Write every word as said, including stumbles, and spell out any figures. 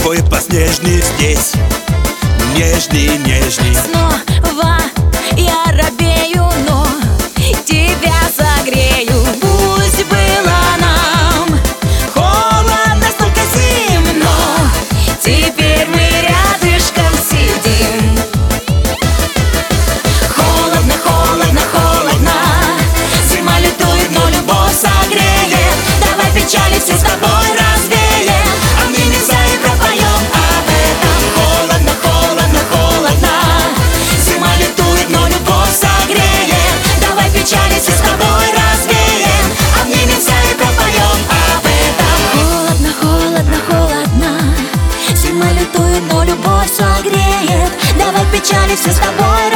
тобой по-снежней здесь. Нежней, нежней. Снова я робею, но тебя согрею. Пусть было нам холодно, столько зим, но теперь мы рядышком сидим. Холодно, холодно, холодно, зима лютует, но любовь согреет. Давай печали все с тобой развеем, обнимемся и пропоем об этом. Холодно, холодно, холодно, зима лютует, но любовь согреет. Давай печали все с тобой развеем, обнимемся и пропоем об этом. Холодно, холодно, холодно, зима лютует, но любовь согреет. Давай печали все с тобой